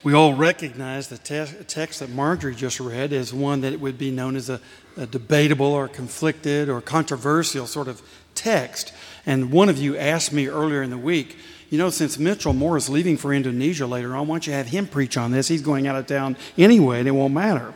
We all recognize the text that Marjorie just read as one that would be known as a debatable or conflicted or controversial sort of text. And one of you asked me earlier in the week, since Mitchell Moore is leaving for Indonesia later on, why don't you have him preach on this? He's going out of town anyway, and it won't matter.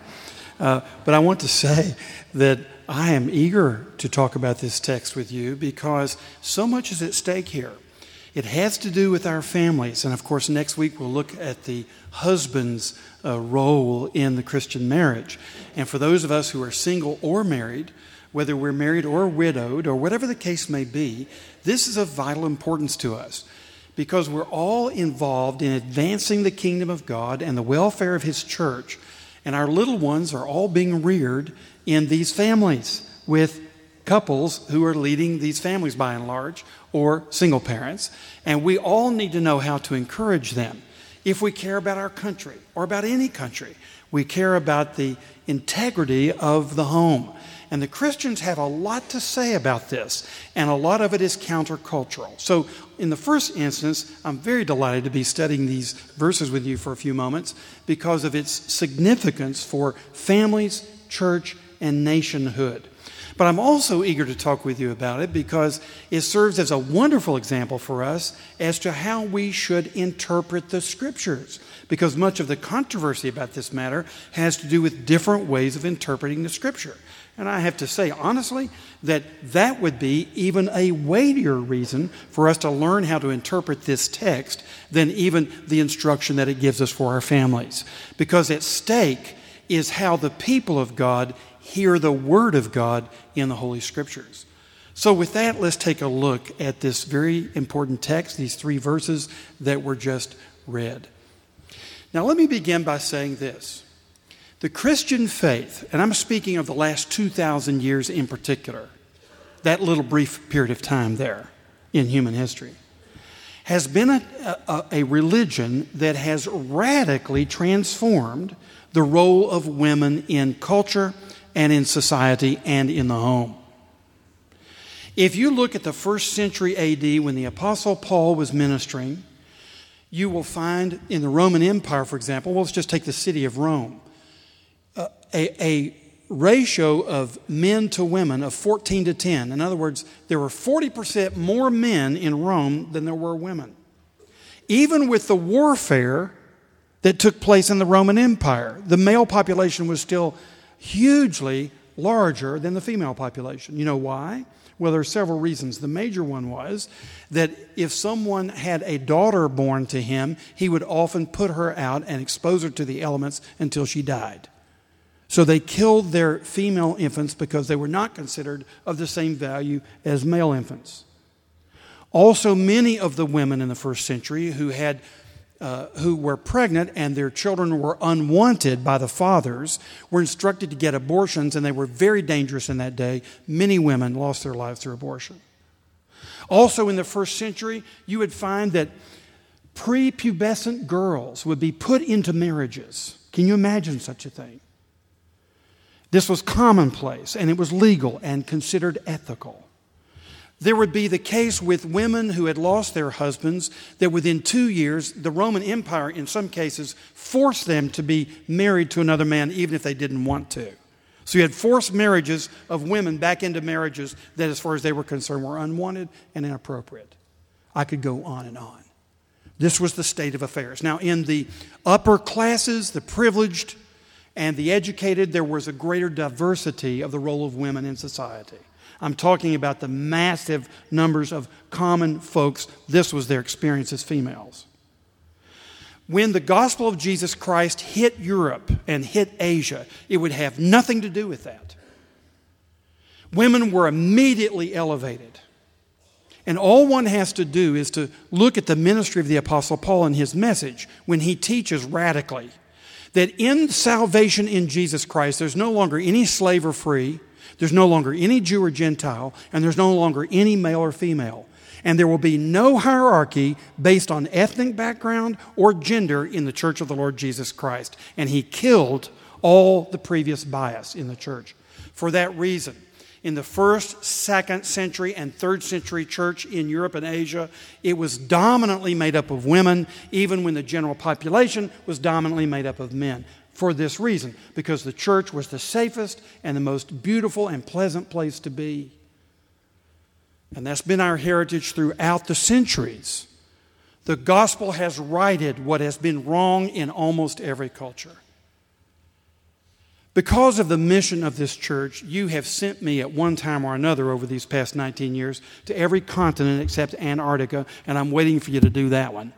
But I want to say that I am eager to talk about this text with you because so much is at stake here. It has to do with our families. And of course, next week we'll look at the husband's role in the Christian marriage. And for those of us who are single or married, whether we're married or widowed or whatever the case may be, this is of vital importance to us because we're all involved in advancing the kingdom of God and the welfare of His church. And our little ones are all being reared in these families with couples who are leading these families by and large, or single parents, and we all need to know how to encourage them. If we care about our country, or about any country, we care about the integrity of the home. And the Christians have a lot to say about this, and a lot of it is countercultural. So in the first instance, I'm very delighted to be studying these verses with you for a few moments because of its significance for families, church, and nationhood. But I'm also eager to talk with you about it because it serves as a wonderful example for us as to how we should interpret the Scriptures. Because much of the controversy about this matter has to do with different ways of interpreting the Scripture. And I have to say, honestly, that would be even a weightier reason for us to learn how to interpret this text than even the instruction that it gives us for our families. Because at stake is how the people of God hear the Word of God in the Holy Scriptures. So with that, let's take a look at this very important text, these 3 verses that were just read. Now let me begin by saying this. The Christian faith, and I'm speaking of the last 2,000 years in particular, that little brief period of time there in human history, has been a religion that has radically transformed the role of women in culture and in society and in the home. If you look at the first century AD when the Apostle Paul was ministering, you will find in the Roman Empire, for example, let's just take the city of Rome, a ratio of men to women of 14 to 10. In other words, there were 40% more men in Rome than there were women. Even with the warfare that took place in the Roman Empire, the male population was still hugely larger than the female population. You know why? Well, there are several reasons. The major one was that if someone had a daughter born to him, he would often put her out and expose her to the elements until she died. So they killed their female infants because they were not considered of the same value as male infants. Also, many of the women in the first century who were pregnant and their children were unwanted by the fathers were instructed to get abortions, and they were very dangerous in that day. Many women lost their lives through abortion. Also in the first century, you would find that prepubescent girls would be put into marriages. Can you imagine such a thing? This was commonplace, and it was legal and considered ethical. There would be the case with women who had lost their husbands that within 2 years, the Roman Empire, in some cases, forced them to be married to another man even if they didn't want to. So you had forced marriages of women back into marriages that, as far as they were concerned, were unwanted and inappropriate. I could go on and on. This was the state of affairs. Now, in the upper classes, the privileged and the educated, there was a greater diversity of the role of women in society. I'm talking about the massive numbers of common folks. This was their experience as females. When the gospel of Jesus Christ hit Europe and hit Asia, it would have nothing to do with that. Women were immediately elevated. And all one has to do is to look at the ministry of the Apostle Paul and his message when he teaches radically that in salvation in Jesus Christ, there's no longer any slave or free, there's no longer any Jew or Gentile, and there's no longer any male or female. And there will be no hierarchy based on ethnic background or gender in the church of the Lord Jesus Christ. And he killed all the previous bias in the church. For that reason, In the first, second century, and third century church in Europe and Asia, it was dominantly made up of women, even when the general population was dominantly made up of men. For this reason, because the church was the safest and the most beautiful and pleasant place to be. And that's been our heritage throughout the centuries. The gospel has righted what has been wrong in almost every culture. Because of the mission of this church, you have sent me at one time or another over these past 19 years to every continent except Antarctica, and I'm waiting for you to do that one.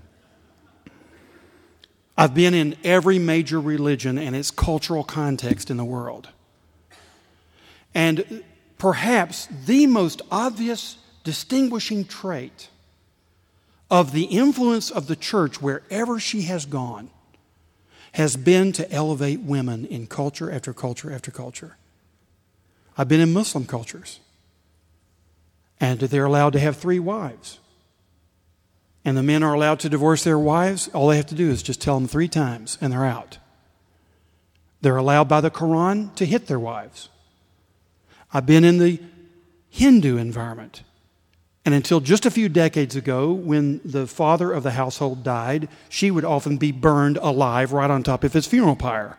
I've been in every major religion and its cultural context in the world. And perhaps the most obvious distinguishing trait of the influence of the church wherever she has gone has been to elevate women in culture after culture after culture. I've been in Muslim cultures, and they're allowed to have 3 wives. And the men are allowed to divorce their wives. All they have to do is just tell them 3 times, and they're out. They're allowed by the Quran to hit their wives. I've been in the Hindu environment. And until just a few decades ago, when the father of the household died, she would often be burned alive right on top of his funeral pyre.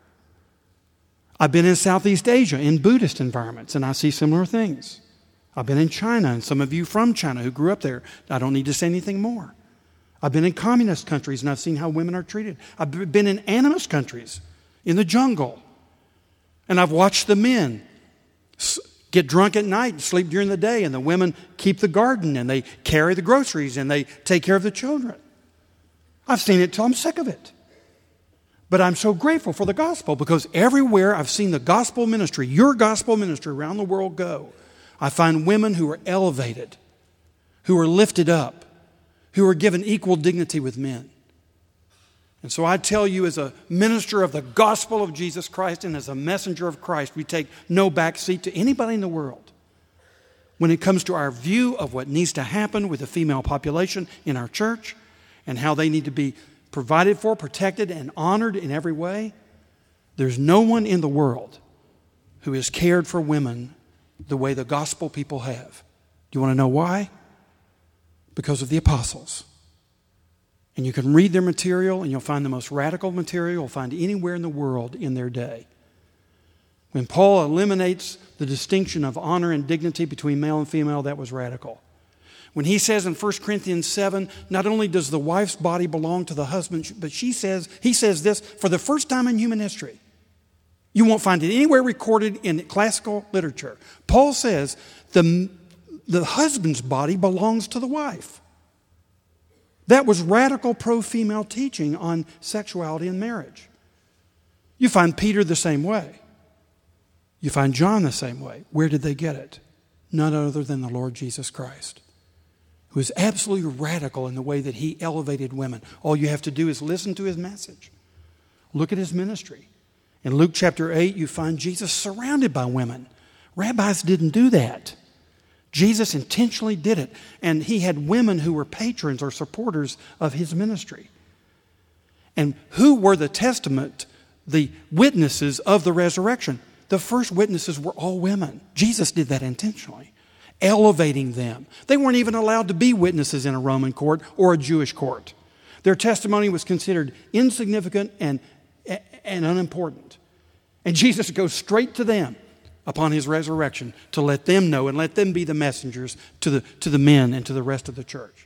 I've been in Southeast Asia in Buddhist environments, and I see similar things. I've been in China, and some of you from China who grew up there, I don't need to say anything more. I've been in communist countries, and I've seen how women are treated. I've been in animist countries, in the jungle, and I've watched the men get drunk at night and sleep during the day, and the women keep the garden, and they carry the groceries, and they take care of the children. I've seen it till I'm sick of it. But I'm so grateful for the gospel, because everywhere I've seen the gospel ministry, your gospel ministry around the world go, I find women who are elevated, who are lifted up, who are given equal dignity with men. And so I tell you, as a minister of the gospel of Jesus Christ and as a messenger of Christ, we take no back seat to anybody in the world when it comes to our view of what needs to happen with the female population in our church and how they need to be provided for, protected, and honored in every way. There's no one in the world who has cared for women the way the gospel people have. Do you want to know why? Because of the apostles. And you can read their material, and you'll find the most radical material you'll find anywhere in the world in their day. When Paul eliminates the distinction of honor and dignity between male and female, that was radical. When he says in 1 Corinthians 7, not only does the wife's body belong to the husband, but he says this for the first time in human history. You won't find it anywhere recorded in classical literature. Paul says the husband's body belongs to the wife. That was radical pro-female teaching on sexuality and marriage. You find Peter the same way. You find John the same way. Where did they get it? None other than the Lord Jesus Christ, who is absolutely radical in the way that he elevated women. All you have to do is listen to his message. Look at his ministry. In Luke chapter 8, you find Jesus surrounded by women. Rabbis didn't do that. Jesus intentionally did it, and he had women who were patrons or supporters of his ministry. And who were the testament, the witnesses of the resurrection? The first witnesses were all women. Jesus did that intentionally, elevating them. They weren't even allowed to be witnesses in a Roman court or a Jewish court. Their testimony was considered insignificant and unimportant. And Jesus goes straight to them upon his resurrection to let them know and let them be the messengers to the men and to the rest of the church.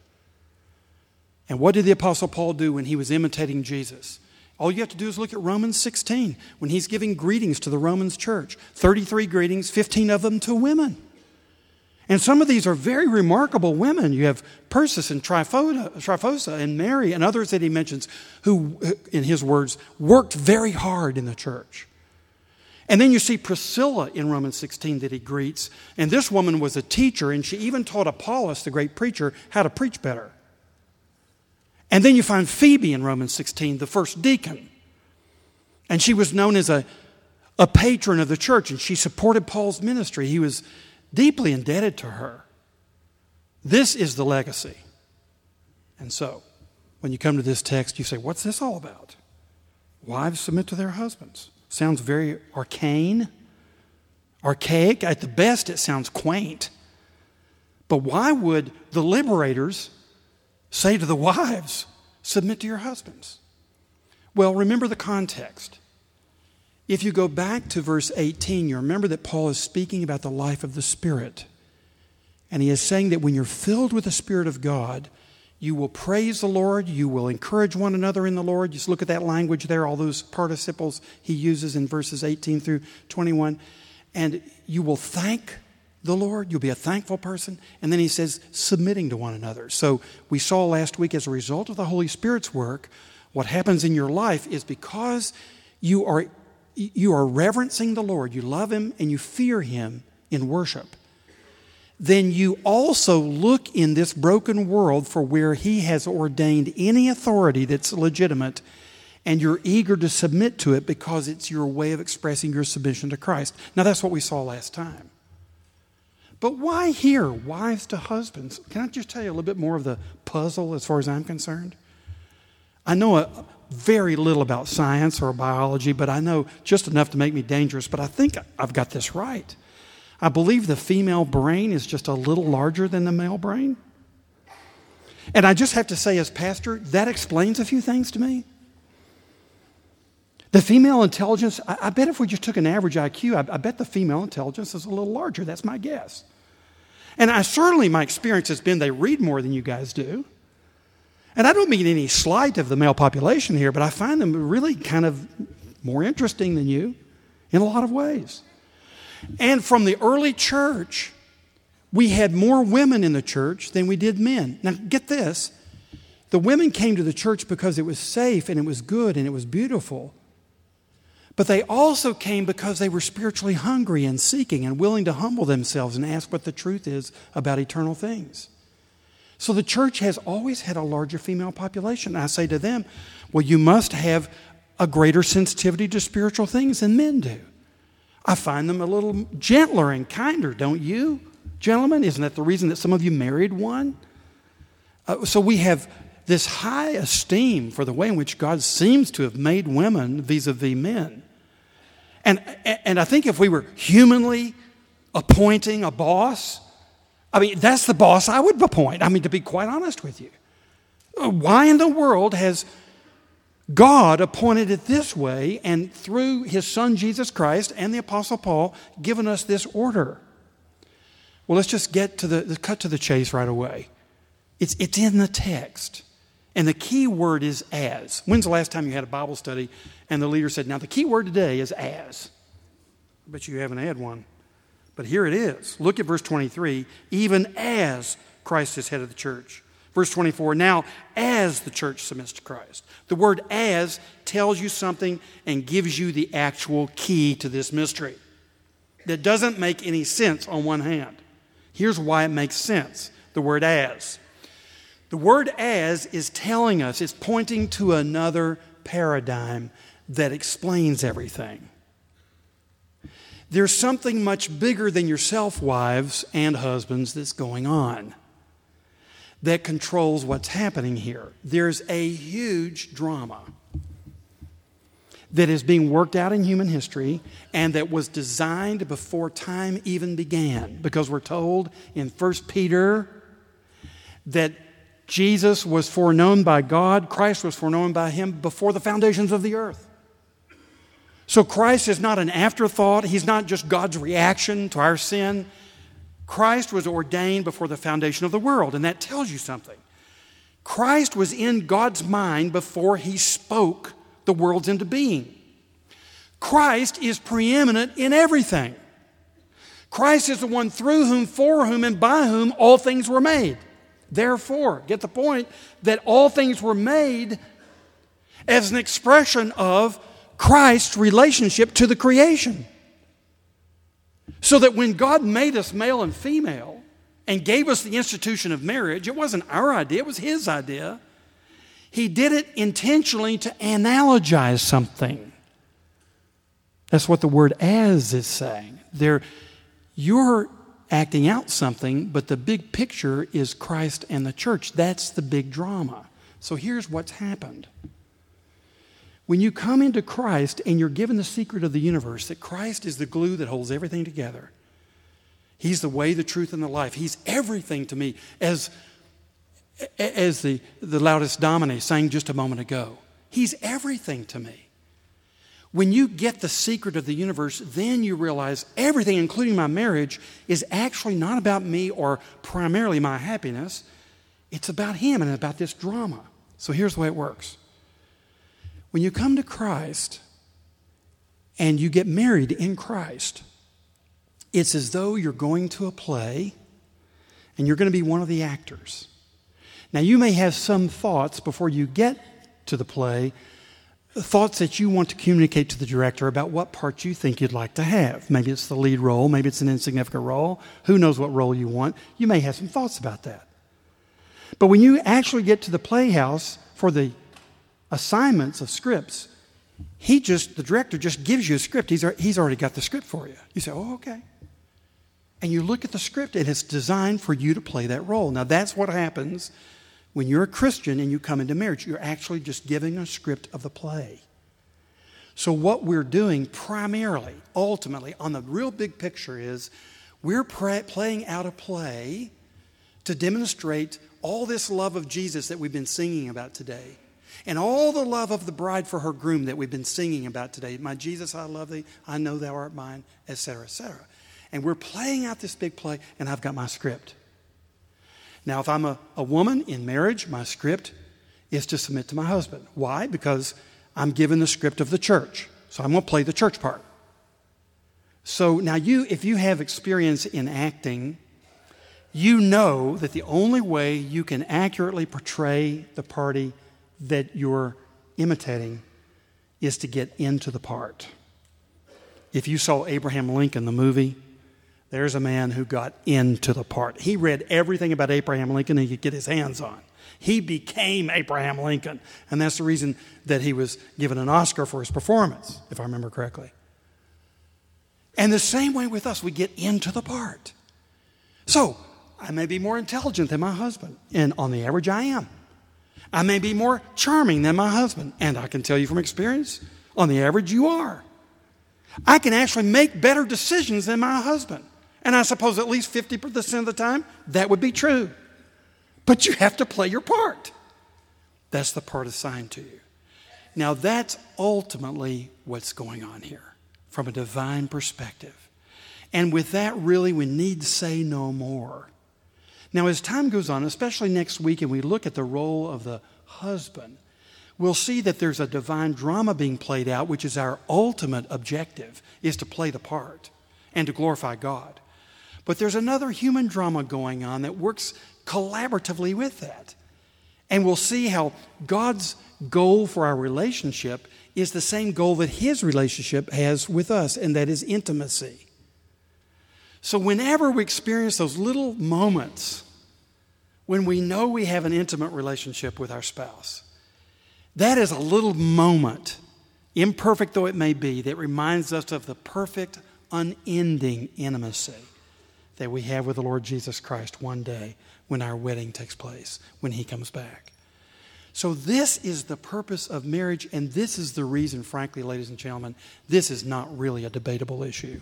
And what did the Apostle Paul do when he was imitating Jesus? All you have to do is look at Romans 16 when he's giving greetings to the Romans church. 33 greetings, 15 of them to women. And some of these are very remarkable women. You have Persis and Tryphosa and Mary and others that he mentions who, in his words, worked very hard in the church. And then you see Priscilla in Romans 16 that he greets. And this woman was a teacher, and she even taught Apollos, the great preacher, how to preach better. And then you find Phoebe in Romans 16, the first deacon. And she was known as a patron of the church, and she supported Paul's ministry. He was deeply indebted to her. This is the legacy. And so, when you come to this text, you say, what's this all about? Wives submit to their husbands. Sounds very arcane. archaic. At the best, it sounds quaint. But why would the liberators say to the wives, submit to your husbands? Well, remember the context. If you go back to verse 18, you remember that Paul is speaking about the life of the Spirit. And he is saying that when you're filled with the Spirit of God, you will praise the Lord, you will encourage one another in the Lord. Just look at that language there, all those participles he uses in verses 18 through 21. And you will thank the Lord, you'll be a thankful person. And then he says, submitting to one another. So we saw last week, as a result of the Holy Spirit's work, what happens in your life is because you are reverencing the Lord, you love Him and you fear Him in worship, then you also look in this broken world for where He has ordained any authority that's legitimate, and you're eager to submit to it because it's your way of expressing your submission to Christ. Now, that's what we saw last time. But why here, wives to husbands? Can I just tell you a little bit more of the puzzle as far as I'm concerned? I know very little about science or biology, but I know just enough to make me dangerous. But I think I've got this right. I believe the female brain is just a little larger than the male brain. And I just have to say, as pastor, that explains a few things to me. The female intelligence, I bet if we just took an average IQ, I bet the female intelligence is a little larger. That's my guess. And my experience has been they read more than you guys do. And I don't mean any slight of the male population here, but I find them really kind of more interesting than you in a lot of ways. And from the early church, we had more women in the church than we did men. Now, get this. The women came to the church because it was safe and it was good and it was beautiful. But they also came because they were spiritually hungry and seeking and willing to humble themselves and ask what the truth is about eternal things. So the church has always had a larger female population. I say to them, well, you must have a greater sensitivity to spiritual things than men do. I find them a little gentler and kinder, don't you, gentlemen? Isn't that the reason that some of you married one? So we have this high esteem for the way in which God seems to have made women vis-a-vis men. And I think if we were humanly appointing a boss, that's the boss I would appoint. To be quite honest with you. Why in the world has God appointed it this way and through His Son Jesus Christ and the Apostle Paul given us this order? Well, let's just get to the cut to the chase right away. It's in the text. And the key word is as. When's the last time you had a Bible study and the leader said, now the key word today is as? I bet you haven't had one. But here it is. Look at verse 23. Even as Christ is head of the church. Verse 24. Now, as the church submits to Christ. The word as tells you something and gives you the actual key to this mystery. That doesn't make any sense on one hand. Here's why it makes sense. The word as. The word as is telling us, it's pointing to another paradigm that explains everything. There's something much bigger than yourself, wives and husbands, that's going on that controls what's happening here. There's a huge drama that is being worked out in human history and that was designed before time even began. Because we're told in 1 Peter that Jesus was foreknown by God, Christ was foreknown by Him before the foundations of the earth. So Christ is not an afterthought. He's not just God's reaction to our sin. Christ was ordained before the foundation of the world, and that tells you something. Christ was in God's mind before He spoke the worlds into being. Christ is preeminent in everything. Christ is the one through whom, for whom, and by whom all things were made. Therefore, get the point that all things were made as an expression of Christ's relationship to the creation. So that when God made us male and female and gave us the institution of marriage, it wasn't our idea, it was His idea. He did it intentionally to analogize something. That's what the word as is saying. You're acting out something, but the big picture is Christ and the church. That's the big drama. So here's what's happened. When you come into Christ and you're given the secret of the universe, that Christ is the glue that holds everything together. He's the way, the truth, and the life. He's everything to me, as the Laudis Domine sang just a moment ago. He's everything to me. When you get the secret of the universe, then you realize everything, including my marriage, is actually not about me or primarily my happiness. It's about Him and about this drama. So here's the way it works. When you come to Christ and you get married in Christ, it's as though you're going to a play and you're going to be one of the actors. Now, you may have some thoughts before you get to the play, thoughts that you want to communicate to the director about what part you think you'd like to have. Maybe it's the lead role, maybe it's an insignificant role. Who knows what role you want? You may have some thoughts about that. But when you actually get to the playhouse for the assignments of scripts, the director just gives you a script. He's already got the script for you. You say, oh, okay. And you look at the script, and it's designed for you to play that role. Now, that's what happens when you're a Christian and you come into marriage. You're actually just giving a script of the play. So what we're doing primarily, ultimately, on the real big picture is we're playing out a play to demonstrate all this love of Jesus that we've been singing about today, and all the love of the bride for her groom that we've been singing about today. My Jesus, I love thee. I know thou art mine, etc., etc. And we're playing out this big play, and I've got my script. Now, if I'm a woman in marriage, my script is to submit to my husband. Why? Because I'm given the script of the church. So I'm going to play the church part. So now if you have experience in acting, you know that the only way you can accurately portray the party that you're imitating is to get into the part. If you saw Abraham Lincoln, the movie, there's a man who got into the part. He read everything about Abraham Lincoln he could get his hands on. He became Abraham Lincoln. And that's the reason that he was given an Oscar for his performance, if I remember correctly. And the same way with us, we get into the part. So, I may be more intelligent than my husband, and on the average I am. I may be more charming than my husband, and I can tell you from experience, on the average you are. I can actually make better decisions than my husband. And I suppose at least 50% of the time, that would be true. But you have to play your part. That's the part assigned to you. Now, that's ultimately what's going on here from a divine perspective. And with that, really, we need to say no more. Now, as time goes on, especially next week, and we look at the role of the husband, we'll see that there's a divine drama being played out, which is our ultimate objective, is to play the part and to glorify God. But there's another human drama going on that works collaboratively with that. And we'll see how God's goal for our relationship is the same goal that His relationship has with us, and that is intimacy. So whenever we experience those little moments when we know we have an intimate relationship with our spouse, that is a little moment, imperfect though it may be, that reminds us of the perfect, unending intimacy that we have with the Lord Jesus Christ one day when our wedding takes place, when He comes back. So this is the purpose of marriage, and this is the reason, frankly, ladies and gentlemen, this is not really a debatable issue.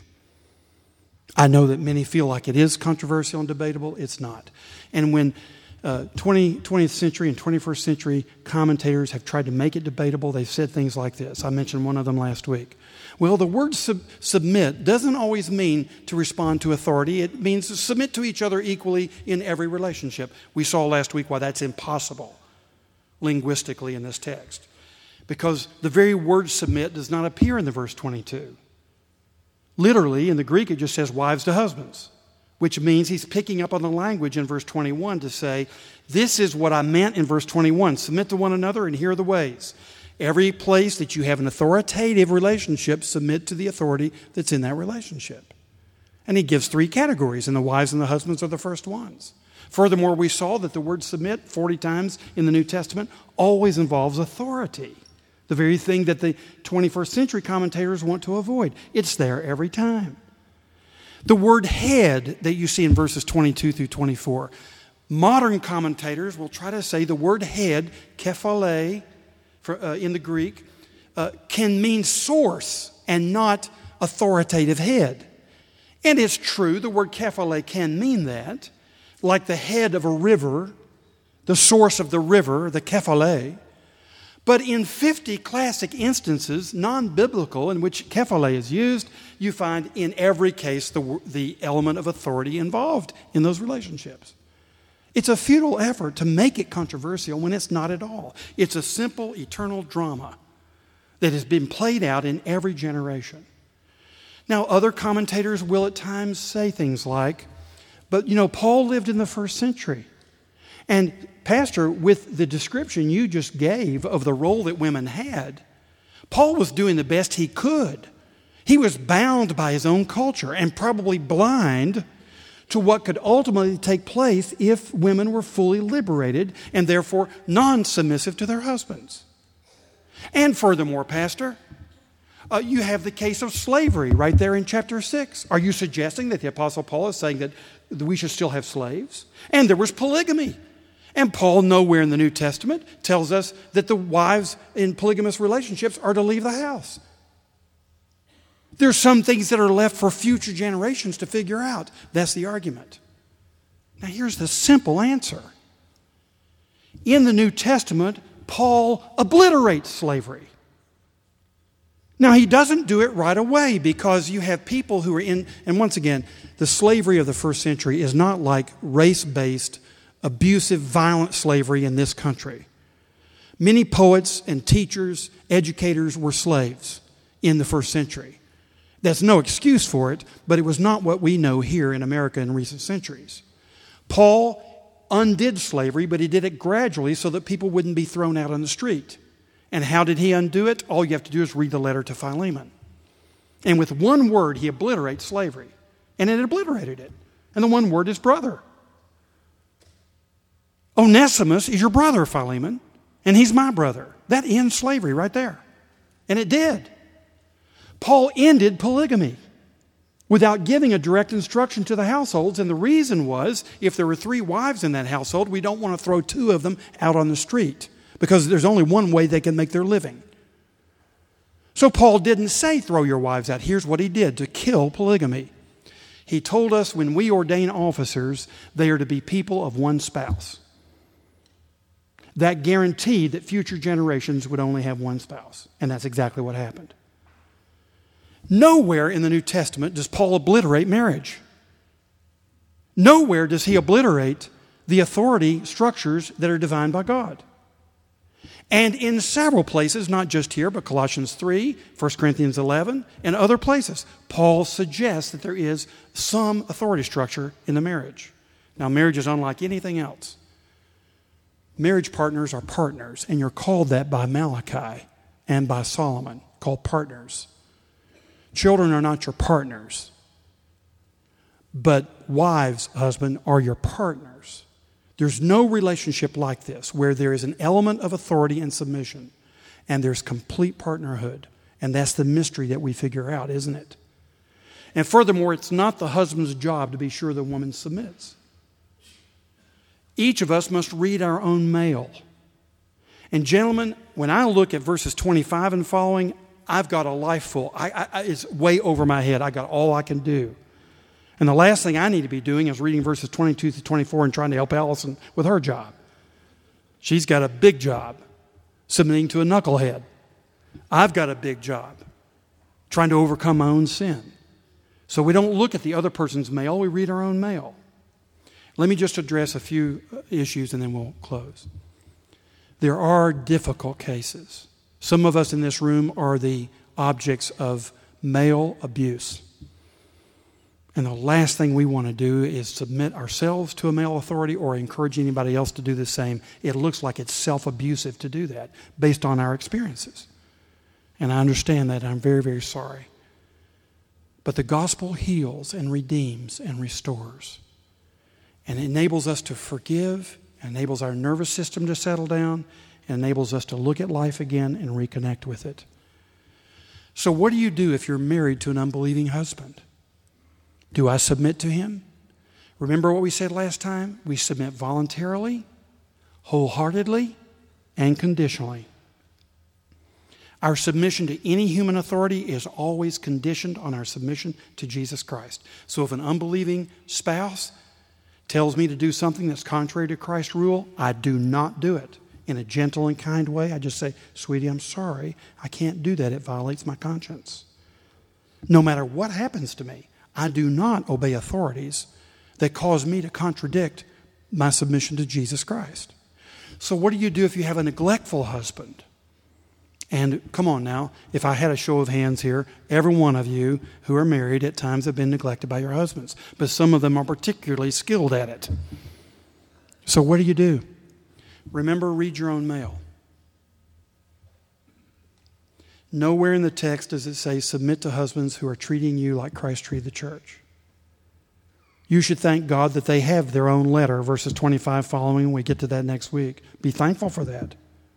I know that many feel like it is controversial and debatable. It's not. And when 20th century and 21st century commentators have tried to make it debatable, they've said things like this. I mentioned one of them last week. Well, the word submit doesn't always mean to respond to authority. It means to submit to each other equally in every relationship. We saw last week why that's impossible linguistically in this text, because the very word submit does not appear in the verse 22. Literally, in the Greek, it just says wives to husbands, which means he's picking up on the language in verse 21 to say, this is what I meant in verse 21. Submit to one another, and here are the ways. Every place that you have an authoritative relationship, submit to the authority that's in that relationship. And he gives 3 categories, and the wives and the husbands are the first ones. Furthermore, we saw that the word submit 40 times in the New Testament always involves authority. The very thing that the 21st century commentators want to avoid. It's there every time. The word head that you see in verses 22 through 24, modern commentators will try to say the word head, kephale, in the Greek, can mean source and not authoritative head. And it's true, the word kephale can mean that, like the head of a river, the source of the river, the kephale. But in 50 classic instances, non-biblical, in which kephale is used, you find in every case the element of authority involved in those relationships. It's a futile effort to make it controversial when it's not at all. It's a simple, eternal drama that has been played out in every generation. Now, other commentators will at times say things like, but Paul lived in the first century. And Pastor, with the description you just gave of the role that women had, Paul was doing the best he could. He was bound by his own culture and probably blind to what could ultimately take place if women were fully liberated and therefore non-submissive to their husbands. And furthermore, Pastor, you have the case of slavery right there in chapter 6. Are you suggesting that the Apostle Paul is saying that we should still have slaves? And there was polygamy. And Paul, nowhere in the New Testament, tells us that the wives in polygamous relationships are to leave the house. There's some things that are left for future generations to figure out. That's the argument. Now here's the simple answer. In the New Testament, Paul obliterates slavery. Now he doesn't do it right away because you have people who are in, and once again, the slavery of the first century is not like race-based abusive, violent slavery in this country. Many poets and teachers, educators were slaves in the first century. That's no excuse for it, but it was not what we know here in America in recent centuries. Paul undid slavery, but he did it gradually so that people wouldn't be thrown out on the street. And how did he undo it? All you have to do is read the letter to Philemon. And with one word, he obliterates slavery. And it obliterated it. And the one word is brother. Onesimus is your brother, Philemon, and he's my brother. That ends slavery right there. And it did. Paul ended polygamy without giving a direct instruction to the households, and the reason was, if there were 3 wives in that household, we don't want to throw 2 of them out on the street because there's only one way they can make their living. So Paul didn't say throw your wives out. Here's what he did to kill polygamy. He told us when we ordain officers, they are to be people of one spouse. That guaranteed that future generations would only have one spouse. And that's exactly what happened. Nowhere in the New Testament does Paul obliterate marriage. Nowhere does he obliterate the authority structures that are divined by God. And in several places, not just here, but Colossians 3, 1 Corinthians 11, and other places, Paul suggests that there is some authority structure in the marriage. Now, marriage is unlike anything else. Marriage partners are partners, and you're called that by Malachi and by Solomon, called partners. Children are not your partners, but wives, husband, are your partners. There's no relationship like this where there is an element of authority and submission, and there's complete partnerhood. And that's the mystery that we figure out, isn't it? And furthermore, it's not the husband's job to be sure the woman submits. Each of us must read our own mail. And gentlemen, when I look at verses 25 and following, I've got a life full. It's way over my head. I got all I can do. And the last thing I need to be doing is reading verses 22 to 24 and trying to help Allison with her job. She's got a big job, submitting to a knucklehead. I've got a big job, trying to overcome my own sin. So we don't look at the other person's mail, we read our own mail. Let me just address a few issues and then we'll close. There are difficult cases. Some of us in this room are the objects of male abuse. And the last thing we want to do is submit ourselves to a male authority or encourage anybody else to do the same. It looks like it's self-abusive to do that based on our experiences. And I understand that. I'm very, very sorry. But the gospel heals and redeems and restores. And enables us to forgive, enables our nervous system to settle down, and enables us to look at life again and reconnect with it. So what do you do if you're married to an unbelieving husband? Do I submit to him? Remember what we said last time? We submit voluntarily, wholeheartedly, and conditionally. Our submission to any human authority is always conditioned on our submission to Jesus Christ. So if an unbelieving spouse tells me to do something that's contrary to Christ's rule, I do not do it. In a gentle and kind way, I just say, sweetie, I'm sorry. I can't do that. It violates my conscience. No matter what happens to me, I do not obey authorities that cause me to contradict my submission to Jesus Christ. So what do you do if you have a neglectful husband? And come on now, if I had a show of hands here, every one of you who are married at times have been neglected by your husbands. But some of them are particularly skilled at it. So what do? Remember, read your own mail. Nowhere in the text does it say, submit to husbands who are treating you like Christ treated the church. You should thank God that they have their own letter, verses 25 following. We get to that next week. Be thankful for that.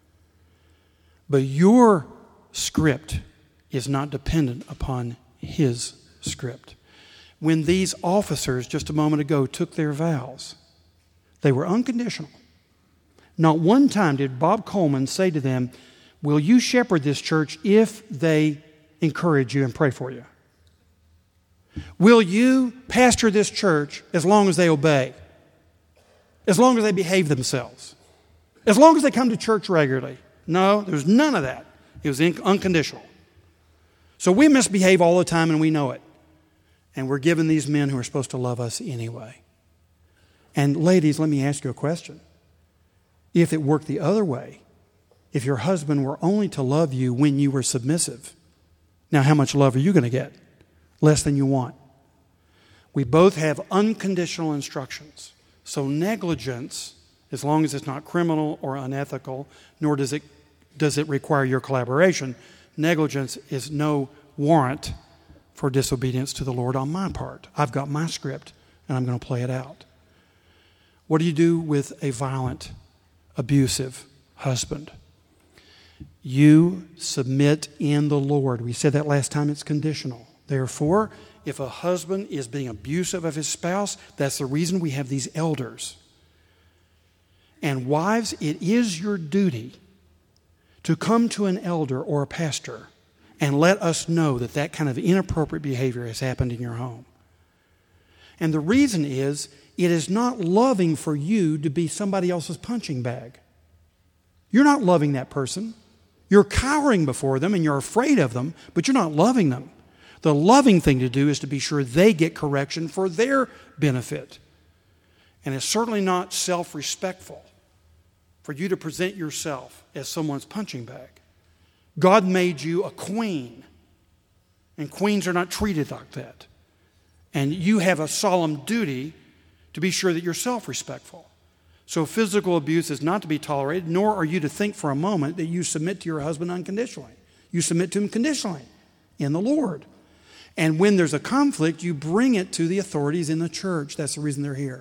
But your script is not dependent upon his script. When these officers, just a moment ago, took their vows, they were unconditional. Not one time did Bob Coleman say to them, will you shepherd this church if they encourage you and pray for you? Will you pastor this church as long as they obey? As long as they behave themselves? As long as they come to church regularly? No, there's none of that. It was unconditional. So we misbehave all the time and we know it. And we're given these men who are supposed to love us anyway. And ladies, let me ask you a question. If it worked the other way, if your husband were only to love you when you were submissive, now how much love are you going to get? Less than you want. We both have unconditional instructions. So negligence, as long as it's not criminal or unethical, nor does it require your collaboration, negligence is no warrant for disobedience to the Lord on my part. I've got my script, and I'm going to play it out. What do you do with a violent, abusive husband? You submit in the Lord. We said that last time. It's conditional. Therefore, if a husband is being abusive of his spouse, that's the reason we have these elders. And wives, it is your duty to come to an elder or a pastor and let us know that that kind of inappropriate behavior has happened in your home. And the reason is, it is not loving for you to be somebody else's punching bag. You're not loving that person. You're cowering before them and you're afraid of them, but you're not loving them. The loving thing to do is to be sure they get correction for their benefit. And it's certainly not self-respectful for you to present yourself as someone's punching bag. God made you a queen, and queens are not treated like that. And you have a solemn duty to be sure that you're self-respectful. So physical abuse is not to be tolerated, nor are you to think for a moment that you submit to your husband unconditionally. You submit to him conditionally in the Lord. And when there's a conflict, you bring it to the authorities in the church. That's the reason they're here.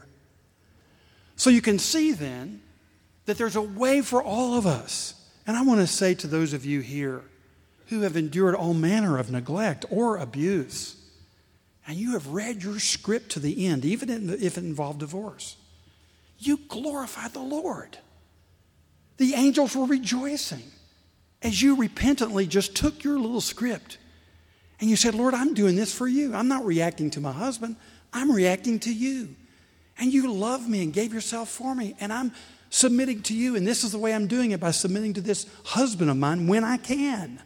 So you can see then that there's a way for all of us. And I want to say to those of you here who have endured all manner of neglect or abuse, and you have read your script to the end, even if it involved divorce, you glorified the Lord. The angels were rejoicing as you repentantly just took your little script and you said, Lord, I'm doing this for you. I'm not reacting to my husband. I'm reacting to you. And you love me and gave yourself for me. And I'm submitting to you. And this is the way I'm doing it, by submitting to this husband of mine when I can.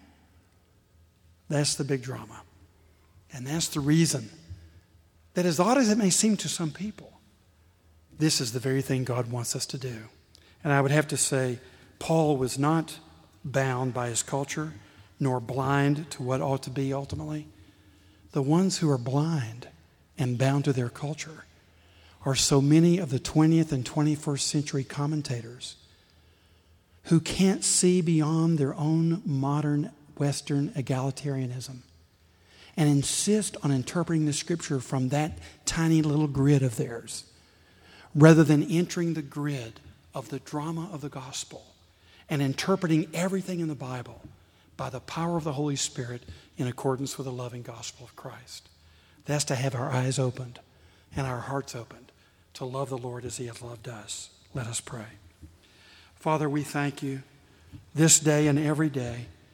That's the big drama. And that's the reason that, as odd as it may seem to some people, this is the very thing God wants us to do. And I would have to say, Paul was not bound by his culture, nor blind to what ought to be ultimately. The ones who are blind and bound to their culture are so many of the 20th and 21st century commentators who can't see beyond their own modern Western egalitarianism and insist on interpreting the Scripture from that tiny little grid of theirs, rather than entering the grid of the drama of the gospel and interpreting everything in the Bible by the power of the Holy Spirit in accordance with the loving gospel of Christ. That's to have our eyes opened and our hearts opened to love the Lord as He has loved us. Let us pray. Father, we thank You this day and every day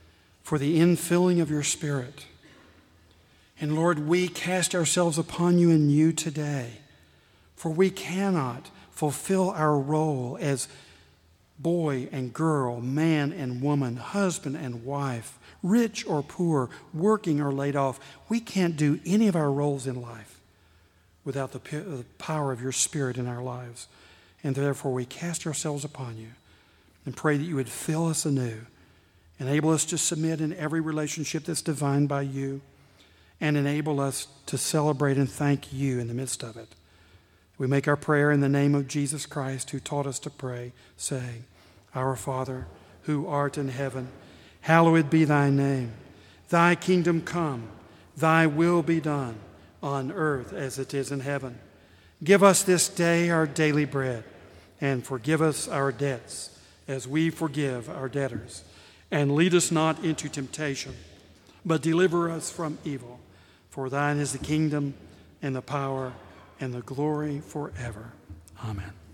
for the infilling of your Spirit. And Lord, we cast ourselves upon you and you today, for we cannot fulfill our role as boy and girl, man and woman, husband and wife, rich or poor, working or laid off. We can't do any of our roles in life without the power of your Spirit in our lives. And therefore we cast ourselves upon you and pray that you would fill us anew, enable us to submit in every relationship that's divined by you, and enable us to celebrate and thank you in the midst of it. We make our prayer in the name of Jesus Christ, who taught us to pray, saying, Our Father, who art in heaven, hallowed be thy name. Thy kingdom come, thy will be done, on earth as it is in heaven. Give us this day our daily bread, and forgive us our debts, as we forgive our debtors. And lead us not into temptation, but deliver us from evil. For thine is the kingdom, and the power, and the glory forever. Amen.